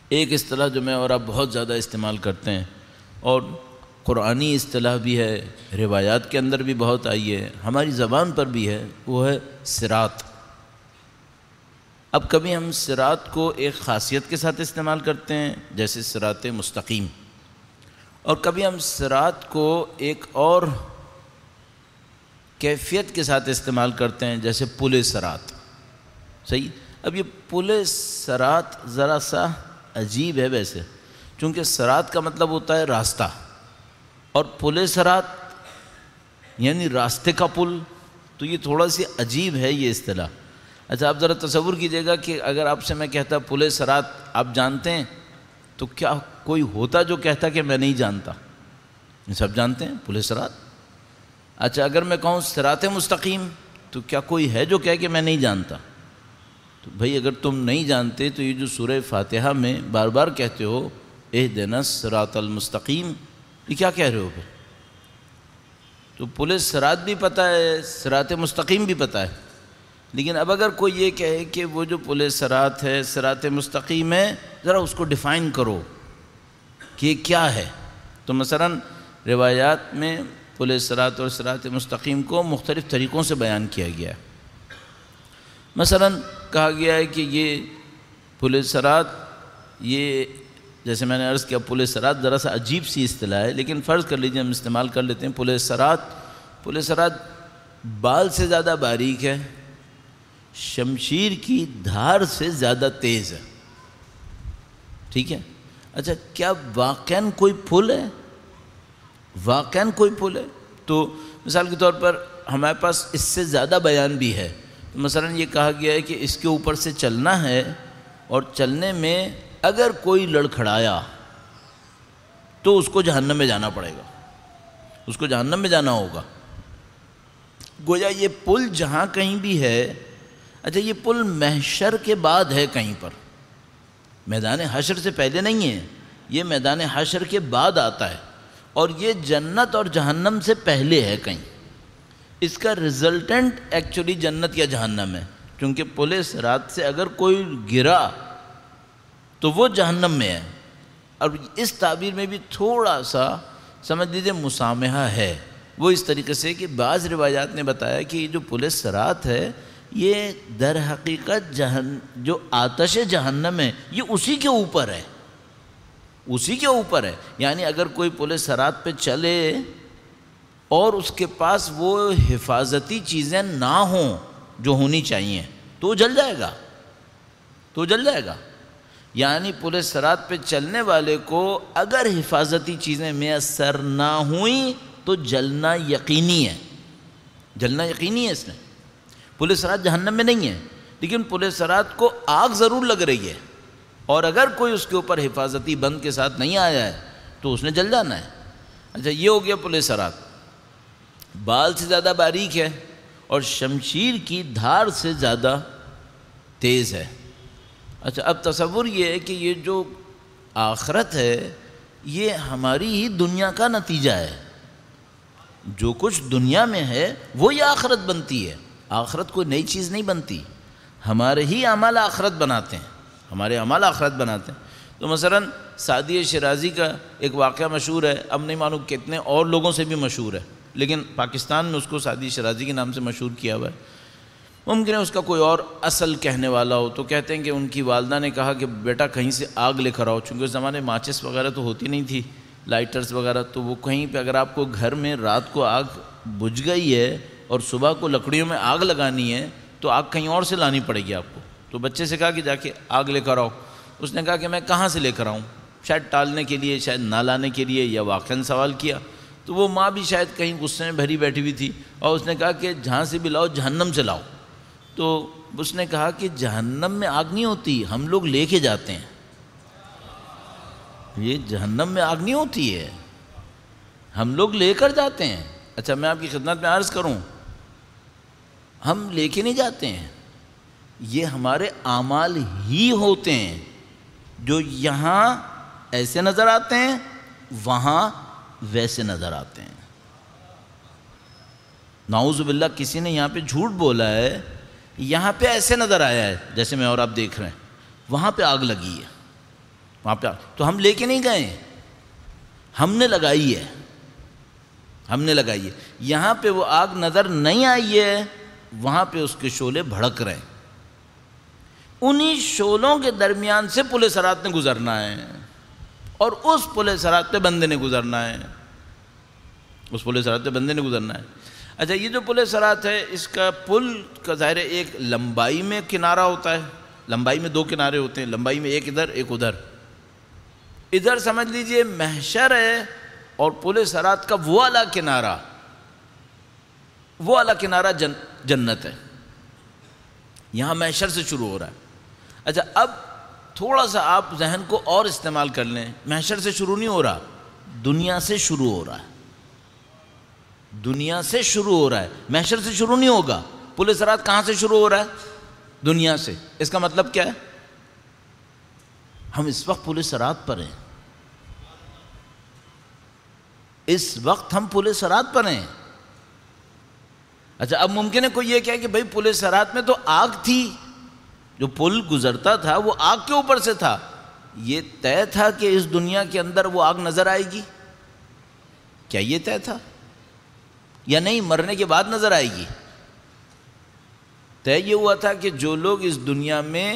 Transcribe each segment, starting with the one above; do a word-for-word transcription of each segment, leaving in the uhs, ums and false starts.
ایک اصطلاح جو میں اور آپ بہت زیادہ استعمال کرتے ہیں اور قرآنی اصطلاح بھی ہے، روایات کے اندر بھی بہت آئی ہے، ہماری زبان پر بھی ہے، وہ ہے صراط۔ اب کبھی ہم صراط کو ایک خاصیت کے ساتھ استعمال کرتے ہیں جیسے صراط مستقیم، اور کبھی ہم صراط کو ایک اور کیفیت کے ساتھ استعمال کرتے ہیں جیسے پل صراط۔ صحیح؟ اب یہ پل صراط ذرا سا عجیب ہے ویسے، چونکہ صراط کا مطلب ہوتا ہے راستہ، اور پل صراط یعنی راستے کا پل، تو یہ تھوڑا سی عجیب ہے یہ اصطلاح۔ اچھا آپ ذرا تصور کیجئے گا کہ اگر آپ سے میں کہتا پل صراط آپ جانتے ہیں، تو کیا کوئی ہوتا جو کہتا کہ میں نہیں جانتا؟ یہ سب جانتے ہیں پل صراط۔ اچھا اگر میں کہوں صراط مستقیم، تو کیا کوئی ہے جو کہے کہ میں نہیں جانتا؟ تو بھئی اگر تم نہیں جانتے تو یہ جو سورہ فاتحہ میں بار بار کہتے ہو اہدنا الصراط المستقیم، یہ کیا کہہ رہے ہو پھر؟ تو پل صراط بھی پتہ ہے، صراط مستقیم بھی پتہ ہے، لیکن اب اگر کوئی یہ کہے کہ وہ جو پل صراط ہے صراط مستقیم ہے، ذرا اس کو ڈیفائن کرو کہ یہ کیا ہے، تو مثلا روایات میں پل صراط اور صراط مستقیم کو مختلف طریقوں سے بیان کیا گیا ہے۔ مثلا کہا گیا ہے کہ یہ پل صراط، یہ جیسے میں نے عرض کیا پل صراط ذرا سا عجیب سی اصطلاح ہے، لیکن فرض کر لیجیے ہم استعمال کر لیتے ہیں پل صراط۔ پل صراط بال سے زیادہ باریک ہے، شمشیر کی دھار سے زیادہ تیز ہے۔ ٹھیک ہے؟ اچھا کیا واقعاً کوئی پل ہے؟ واقعاً کوئی پل ہے؟ تو مثال کے طور پر ہمارے پاس اس سے زیادہ بیان بھی ہے۔ مثلا یہ کہا گیا ہے کہ اس کے اوپر سے چلنا ہے، اور چلنے میں اگر کوئی لڑکھڑایا تو اس کو جہنم میں جانا پڑے گا، اس کو جہنم میں جانا ہوگا۔ گویا یہ پل جہاں کہیں بھی ہے، اچھا یہ پل محشر کے بعد ہے کہیں پر، میدان حشر سے پہلے نہیں ہے، یہ میدان حشر کے بعد آتا ہے، اور یہ جنت اور جہنم سے پہلے ہے کہیں۔ اس کا ریزلٹنٹ ایکچولی جنت یا جہنم ہے، کیونکہ پل صراط سے اگر کوئی گرا تو وہ جہنم میں ہے۔ اور اس تعبیر میں بھی تھوڑا سا سمجھ لیجیے مسامحہ ہے، وہ اس طریقے سے کہ بعض روایات نے بتایا کہ یہ جو پل صراط ہے یہ در حقیقت جہن جو آتش جہنم ہے یہ اسی کے اوپر ہے، اسی کے اوپر ہے۔ یعنی اگر کوئی پل صراط پہ چلے اور اس کے پاس وہ حفاظتی چیزیں نہ ہوں جو ہونی چاہیے تو جل جائے گا، تو جل جائے گا۔ یعنی پل صراط پہ چلنے والے کو اگر حفاظتی چیزیں میسر نہ ہوئیں تو جلنا یقینی ہے، جلنا یقینی ہے۔ اس میں پل صراط جہنم میں نہیں ہے، لیکن پل صراط کو آگ ضرور لگ رہی ہے، اور اگر کوئی اس کے اوپر حفاظتی بند کے ساتھ نہیں آیا ہے تو اس نے جل جانا ہے۔ اچھا یہ ہو گیا پل صراط، بال سے زیادہ باریک ہے اور شمشیر کی دھار سے زیادہ تیز ہے۔ اچھا اب تصور یہ ہے کہ یہ جو آخرت ہے یہ ہماری ہی دنیا کا نتیجہ ہے، جو کچھ دنیا میں ہے وہی آخرت بنتی ہے، آخرت کوئی نئی چیز نہیں بنتی، ہمارے ہی اعمال آخرت بناتے ہیں، ہمارے اعمال آخرت بناتے ہیں۔ تو مثلا سعدی شیرازی کا ایک واقعہ مشہور ہے، اب نہیں معلوم کتنے اور لوگوں سے بھی مشہور ہے، لیکن پاکستان میں اس کو سعدی شیرازی کے نام سے مشہور کیا ہوا ہے۔ ممکن ہے اس کا کوئی اور اصل کہنے والا ہو، تو کہتے ہیں کہ ان کی والدہ نے کہا کہ بیٹا کہیں سے آگ لے کر آؤ، چونکہ اس زمانے میں ماچس وغیرہ تو ہوتی نہیں تھی، لائٹرز وغیرہ، تو وہ کہیں پہ اگر آپ کو گھر میں رات کو آگ بجھ گئی ہے اور صبح کو لکڑیوں میں آگ لگانی ہے تو آگ کہیں اور سے لانی پڑے گی آپ کو۔ تو بچے سے کہا کہ جا کے آگ لے کر آؤ، اس نے کہا کہ میں کہاں سے لے کر آؤں، شاید ٹالنے کے لیے، شاید نہ لانے کے لیے، یا واقعاً سوال کیا۔ تو وہ ماں بھی شاید کہیں غصے میں بھری بیٹھی ہوئی تھی، اور اس نے کہا کہ جہاں سے بھی لاؤ جہنم سے لاؤ۔ تو اس نے کہا کہ جہنم میں آگ نہیں ہوتی، ہم لوگ لے کے جاتے ہیں، یہ جہنم میں آگ نہیں ہوتی ہے، ہم لوگ لے کر جاتے ہیں۔ اچھا میں آپ کی خدمت میں عرض کروں، ہم لے کے نہیں جاتے ہیں، یہ ہمارے اعمال ہی ہوتے ہیں جو یہاں ایسے نظر آتے ہیں وہاں ویسے نظر آتے ہیں۔ نعوذ باللہ کسی نے یہاں پہ جھوٹ بولا ہے، یہاں پہ ایسے نظر آیا ہے جیسے میں اور آپ دیکھ رہے ہیں، وہاں پہ آگ لگی ہے، وہاں پہ تو ہم لے کے نہیں گئے، ہم نے لگائی ہے، ہم نے لگائی ہے۔ یہاں پہ وہ آگ نظر نہیں آئی ہے، وہاں پہ اس کے شعلے بھڑک رہے ہیں، انہی شعلوں کے درمیان سے پل صراط نے گزرنا ہے، اور اس پل صراط پہ بندے نے گزرنا ہے، اس پل صراط پہ بندے نے گزرنا ہے۔ اچھا، یہ جو پل صراط ہے، اس کا پل کا ظاہر ہے ایک لمبائی میں کنارہ ہوتا ہے، لمبائی میں دو کنارے ہوتے ہیں، لمبائی میں ایک ادھر ایک ادھر، ادھر سمجھ لیجئے محشر ہے، اور پل صراط کا وہ والا کنارہ، وہ والا کنارہ جن جنت ہے، یہاں محشر سے شروع ہو رہا ہے۔ اچھا، اب تھوڑا سا آپ ذہن کو اور استعمال کر لیں، محشر سے شروع نہیں ہو رہا، دنیا سے شروع ہو رہا ہے، دنیا سے شروع ہو رہا ہے، محشر سے شروع نہیں ہوگا۔ پل صراط کہاں سے شروع ہو رہا ہے؟ دنیا سے۔ اس کا مطلب کیا ہے؟ ہم اس وقت پل صراط پر ہیں، اس وقت ہم پل صراط پر ہیں۔ اچھا، اب ممکن ہے کوئی یہ کہے کہ بھئی پل صراط میں تو آگ تھی، جو پل گزرتا تھا وہ آگ کے اوپر سے تھا، یہ طے تھا کہ اس دنیا کے اندر وہ آگ نظر آئے گی؟ کیا یہ طے تھا؟ یا نہیں، مرنے کے بعد نظر آئے گی؟ طے یہ ہوا تھا کہ جو لوگ اس دنیا میں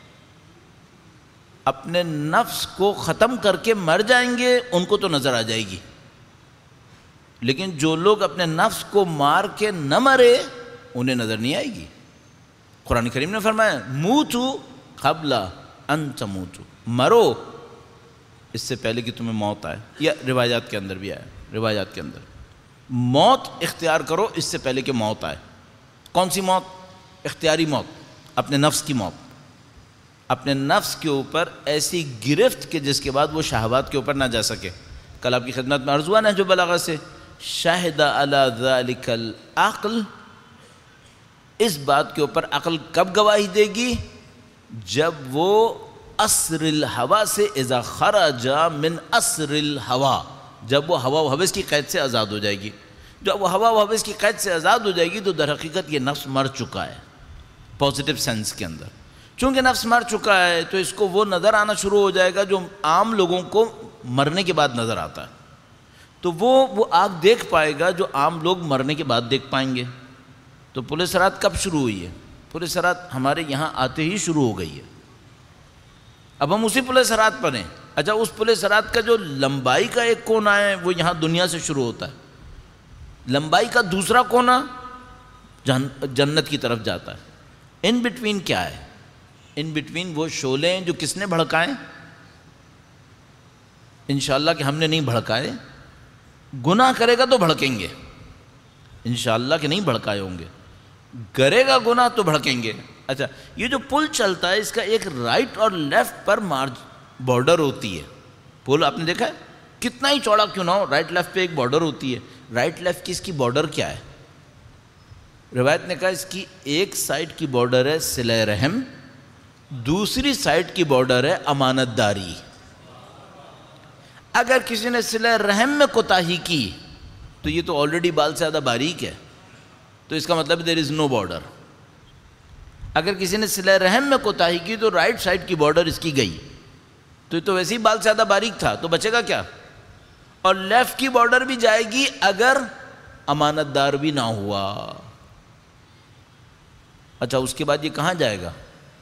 اپنے نفس کو ختم کر کے مر جائیں گے ان کو تو نظر آ جائے گی، لیکن جو لوگ اپنے نفس کو مار کے نہ مرے انہیں نظر نہیں آئے گی۔ قرآن کریم نے فرمایا موتو قبل ان تموتو، مرو اس سے پہلے کہ تمہیں موت آئے، یا روایات کے اندر بھی آیا، روایات کے اندر موت اختیار کرو اس سے پہلے کہ موت آئے۔ کون سی موت؟ اختیاری موت، اپنے نفس کی موت، اپنے نفس کے اوپر ایسی گرفت کہ جس کے بعد وہ شہوات کے اوپر نہ جا سکے۔ کل آپ کی خدمت میں عرض ہوا نا جو بلاغہ سے، شاہد علی ذالک العقل، اس بات کے اوپر عقل کب گواہی دے گی؟ جب وہ اسر الہوا سے اذا خرج من اسر الہوا، جب وہ ہوا و ہوس کی قید سے آزاد ہو جائے گی۔ جب وہ ہوا و ہوس کی قید سے آزاد ہو جائے گی تو در حقیقت یہ نفس مر چکا ہے، پازیٹیو سینس کے اندر۔ چونکہ نفس مر چکا ہے تو اس کو وہ نظر آنا شروع ہو جائے گا جو عام لوگوں کو مرنے کے بعد نظر آتا ہے، تو وہ وہ آگ دیکھ پائے گا جو عام لوگ مرنے کے بعد دیکھ پائیں گے۔ تو پل صراط کب شروع ہوئی ہے؟ پل صراط ہمارے یہاں آتے ہی شروع ہو گئی ہے، اب ہم اسی پل صراط پر ہیں۔ اچھا، اس پل صراط کا جو لمبائی کا ایک کونا ہے وہ یہاں دنیا سے شروع ہوتا ہے، لمبائی کا دوسرا کونا جنت کی طرف جاتا ہے۔ ان بٹوین کیا ہے؟ ان بٹوین وہ شعلے ہیں جو کس نے بھڑکائیں؟ انشاءاللہ کہ ہم نے نہیں بھڑکائے، گناہ کرے گا تو بھڑکیں گے، انشاءاللہ کہ نہیں بھڑکائے ہوں گے، کرے گا گناہ تو بھڑکیں گے۔ اچھا، یہ جو پل چلتا ہے اس کا ایک رائٹ اور لیفٹ پر مارج بارڈر ہوتی ہے، پل آپ نے دیکھا ہے کتنا ہی چوڑا کیوں نہ ہو، رائٹ لیفٹ پہ ایک بارڈر ہوتی ہے۔ رائٹ لیفٹ کی اس کی بارڈر کیا ہے؟ روایت نے کہا اس کی ایک سائڈ کی بارڈر ہے صلہ رحم، دوسری سائڈ کی بارڈر ہے امانت داری۔ اگر کسی نے صلہ رحم میں کوتاہی کی تو یہ تو آلریڈی بال سے زیادہ باریک ہے، تو اس کا مطلب دیر از نو بارڈر۔ اگر کسی نے صلہ رحم میں کوتاہی کی تو رائٹ سائڈ کی بارڈر اس کی گئی، تو یہ تو ویسے ہی بال سے زیادہ باریک تھا، تو بچے گا کیا؟ اور لیفٹ کی بارڈر بھی جائے گی اگر امانت دار بھی نہ ہوا۔ اچھا، اس کے بعد یہ کہاں جائے گا؟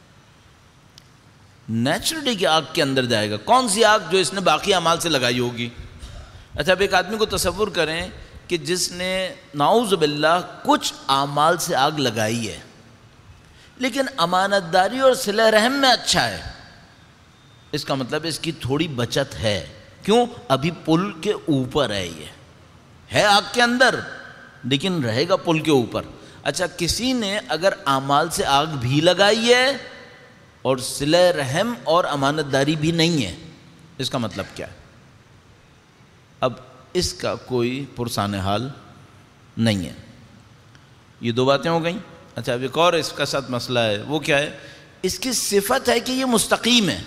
نیچرلی کی آگ کے اندر جائے گا۔ کون سی آگ؟ جو اس نے باقی اعمال سے لگائی ہوگی۔ اچھا، اب ایک آدمی کو تصور کریں کہ جس نے نعوذ باللہ کچھ اعمال سے آگ لگائی ہے لیکن امانت داری اور صلہ رحم میں اچھا ہے، اس کا مطلب اس کی تھوڑی بچت ہے۔ کیوں؟ ابھی پل کے اوپر ہے، یہ ہے آگ کے اندر لیکن رہے گا پل کے اوپر۔ اچھا، کسی نے اگر اعمال سے آگ بھی لگائی ہے اور صلہ رحم اور امانت داری بھی نہیں ہے، اس کا مطلب کیا ہے؟ اب اس کا کوئی پرسان حال نہیں ہے۔ یہ دو باتیں ہو گئیں۔ اچھا، اب ایک اور اس کا ساتھ مسئلہ ہے، وہ کیا ہے؟ اس کی صفت ہے کہ یہ مستقیم ہے،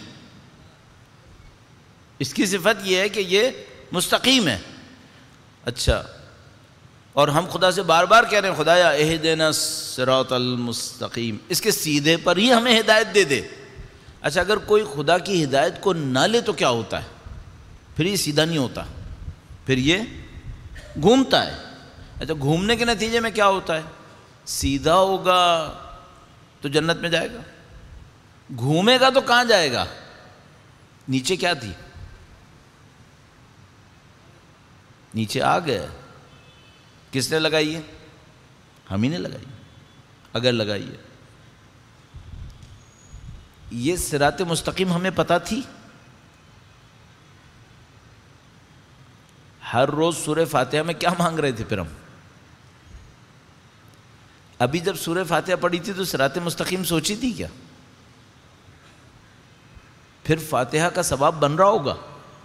اس کی صفت یہ ہے کہ یہ مستقیم ہے۔ اچھا، اور ہم خدا سے بار بار کہہ رہے ہیں خدایا اہدنا الصراط المستقیم، اس کے سیدھے پر ہی ہمیں ہدایت دے دے۔ اچھا اگر کوئی خدا کی ہدایت کو نہ لے تو کیا ہوتا ہے؟ پھر یہ سیدھا نہیں ہوتا، پھر یہ گھومتا ہے۔ اچھا گھومنے کے نتیجے میں کیا ہوتا ہے؟ سیدھا ہوگا تو جنت میں جائے گا، گھومے گا تو کہاں جائے گا؟ نیچے کیا تھی؟ نیچے آگ ہے۔ کس نے لگائی ہے؟ ہم ہی نے لگائی۔ اگر لگائی ہے، یہ صراط مستقیم ہمیں پتہ تھی؟ ہر روز سورہ فاتحہ میں کیا مانگ رہے تھے پھر ہم؟ ابھی جب سورہ فاتحہ پڑھی تھی تو صراط مستقیم سوچی تھی کیا؟ پھر فاتحہ کا ثواب بن رہا ہوگا۔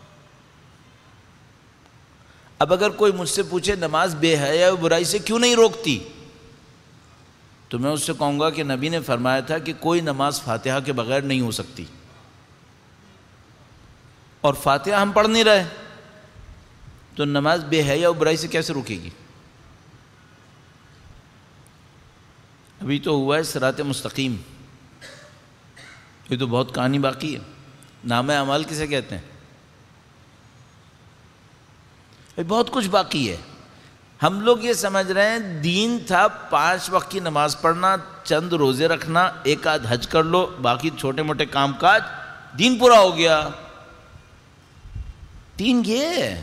اب اگر کوئی مجھ سے پوچھے نماز بے حیا و برائی سے کیوں نہیں روکتی، تو میں اس سے کہوں گا کہ نبی نے فرمایا تھا کہ کوئی نماز فاتحہ کے بغیر نہیں ہو سکتی، اور فاتحہ ہم پڑھ نہیں رہے تو نماز بے حیا و برائی سے کیسے رکے گی؟ ابھی تو ہوا ہے صراط مستقیم، یہ تو بہت کہانی باقی ہے۔ نامہ اعمال کسے کہتے ہیں؟ بہت کچھ باقی ہے۔ ہم لوگ یہ سمجھ رہے ہیں دین تھا پانچ وقت کی نماز پڑھنا، چند روزے رکھنا، ایک آدھ حج کر لو، باقی چھوٹے موٹے کام کاج، دین پورا ہو گیا۔ دین یہ ہے،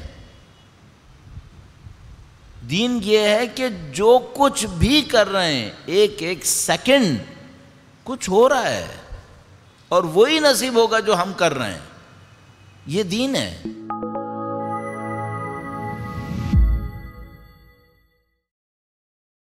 دین یہ ہے کہ جو کچھ بھی کر رہے ہیں ایک ایک سیکنڈ کچھ ہو رہا ہے، اور وہی نصیب ہوگا جو ہم کر رہے ہیں۔ یہ دین ہے۔